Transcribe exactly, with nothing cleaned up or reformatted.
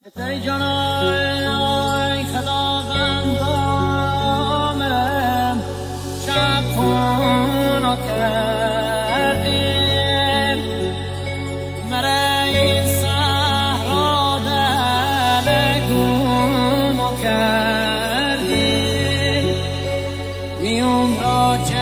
ای جانای خداوندام شب خونو کردیم مرا این صحرا دلگونو کردیم میوم را